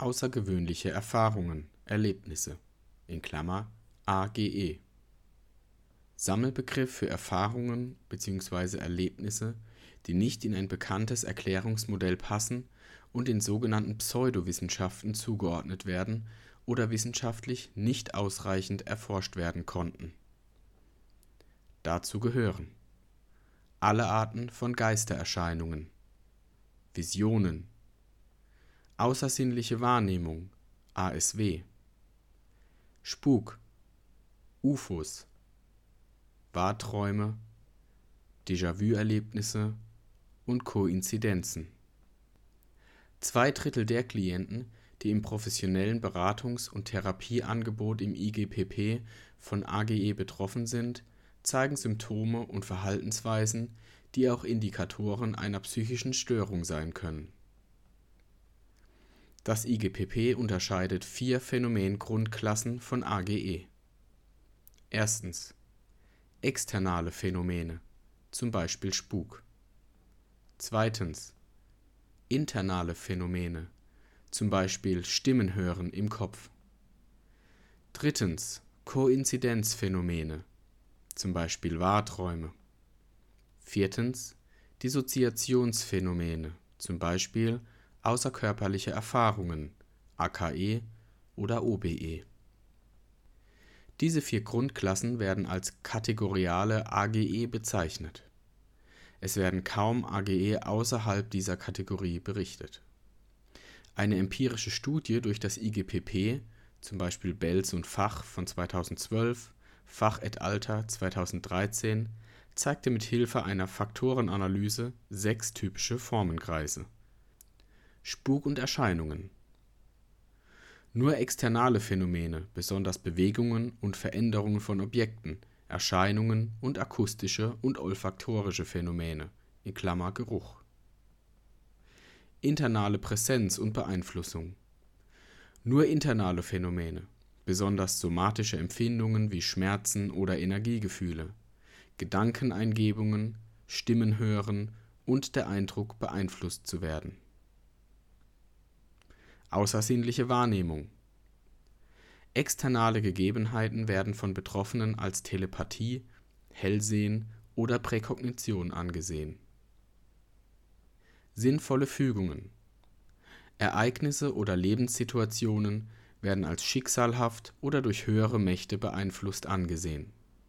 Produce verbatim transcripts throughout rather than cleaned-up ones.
außergewöhnliche Erfahrungen, Erlebnisse in Klammer A G E. Sammelbegriff für Erfahrungen bzw. Erlebnisse, die nicht in ein bekanntes Erklärungsmodell passen und in sogenannten Pseudowissenschaften zugeordnet werden oder wissenschaftlich nicht ausreichend erforscht werden konnten. Dazu gehören alle Arten von Geistererscheinungen, Visionen, außersinnliche Wahrnehmung, A S W, Spuk, U F Os, Wahrträume, Déjà-vu-Erlebnisse und Koinzidenzen. Zwei Drittel der Klienten, die im professionellen Beratungs- und Therapieangebot im I G P P von A G E betroffen sind, zeigen Symptome und Verhaltensweisen, die auch Indikatoren einer psychischen Störung sein können. Das I G P P unterscheidet vier Phänomengrundklassen von A G E. Erstens: externe Phänomene, zum Beispiel Spuk. Zweitens: internale Phänomene, zum Beispiel Stimmen hören im Kopf. Drittens: Koinzidenzphänomene, zum Beispiel Wahrträume. Viertens: Dissoziationsphänomene, zum Beispiel außerkörperliche Erfahrungen, A K E oder O B E. Diese vier Grundklassen werden als kategoriale A G E bezeichnet. Es werden kaum A G E außerhalb dieser Kategorie berichtet. Eine empirische Studie durch das I G P P, zum Beispiel Belz und Fach von zweitausendzwölf, Fach et al. zweitausenddreizehn, zeigte mit Hilfe einer Faktorenanalyse sechs typische Formenkreise. Spuk und Erscheinungen. Nur externe Phänomene, besonders Bewegungen und Veränderungen von Objekten, Erscheinungen und akustische und olfaktorische Phänomene in Klammer Geruch. Internale Präsenz und Beeinflussung. Nur internale Phänomene, besonders somatische Empfindungen wie Schmerzen oder Energiegefühle, Gedankeneingebungen, Stimmen hören und der Eindruck, beeinflusst zu werden. Außersinnliche Wahrnehmung. Externe Gegebenheiten werden von Betroffenen als Telepathie, Hellsehen oder Präkognition angesehen. Sinnvolle Fügungen. Ereignisse oder Lebenssituationen werden als schicksalhaft oder durch höhere Mächte beeinflusst angesehen.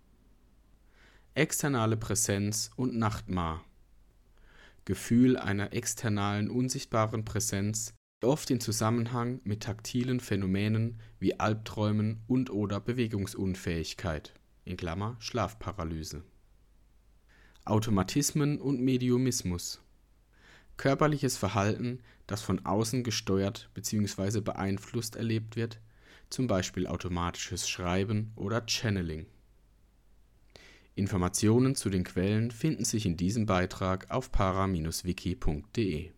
Externe Präsenz und Nachtmar. Gefühl einer externen, unsichtbaren Präsenz, oft in Zusammenhang mit taktilen Phänomenen wie Albträumen und/oder Bewegungsunfähigkeit in Klammer Schlafparalyse. Automatismen und Mediumismus. Körperliches Verhalten, das von außen gesteuert bzw. beeinflusst erlebt wird, zum Beispiel automatisches Schreiben oder Channeling. Informationen zu den Quellen finden sich in diesem Beitrag auf para Bindestrich wiki punkt de.